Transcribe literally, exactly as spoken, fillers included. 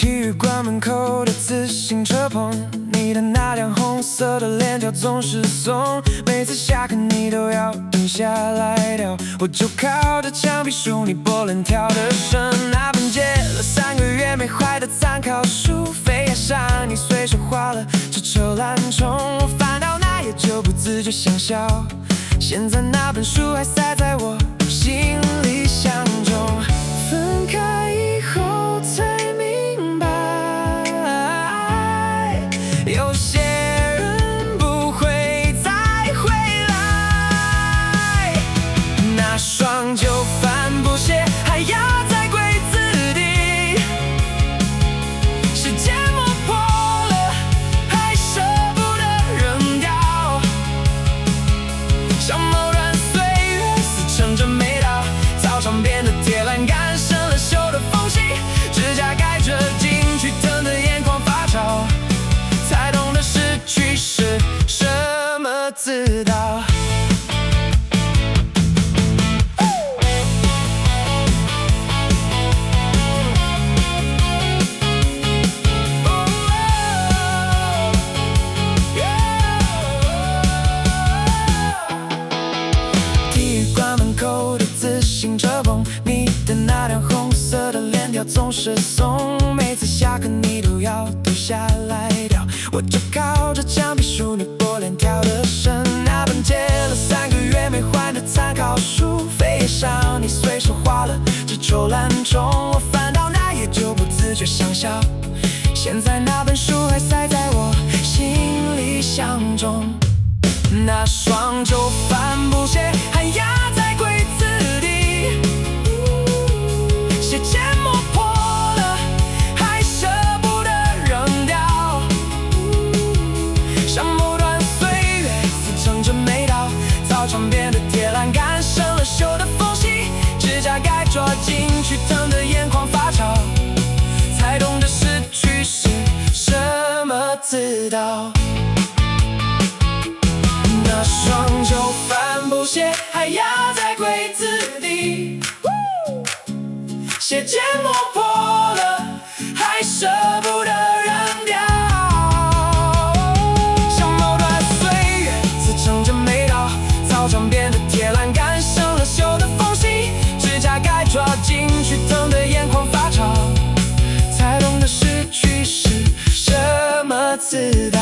体育馆门口的自行车棚，你的那辆红色的链条总是松，每次下课你都要停下来掉。我就靠着墙壁数你波棱跳的声，那本借了三个月没坏的参考书，扉页上你随手画了只臭懒虫。我翻到那页就不自觉想笑，现在那本书还塞在我行李箱中。分开以后才明白，有些人不会再回来。那双旧帆布鞋还压在柜子底，时间磨破了还舍不得扔掉，像某段岁月撕成这没到，操场边的铁栏杆生了锈的缝隙，指甲盖着进去疼的眼眶发潮，才懂得失去是什么自道。体育馆门口的自行车棚，你的那辆红色的链条总是松，每次下课你都要停下来掉。我就靠着墙壁数你波棱跳的声，那本借了三个月没还的参考书，扉页上你随手画了只臭懒虫。我翻到那页就不自觉想笑，现在那本书还塞在我行李箱中。那双旧帆布鞋还压在柜子底，鞋尖磨破了还舍不得扔掉，像某段岁月撕成这没到，操场边的铁栏杆生了锈的缝隙，指甲盖抓进去疼的眼眶发潮，才懂得失去是什么自道。那双旧帆布鞋还压在柜子底，鞋尖磨破了还舍不得扔掉，像某段岁月撕成这没到，操场边的铁栏杆生了锈的缝隙，指甲盖抓进去疼的眼眶发潮，才懂得失去是什么自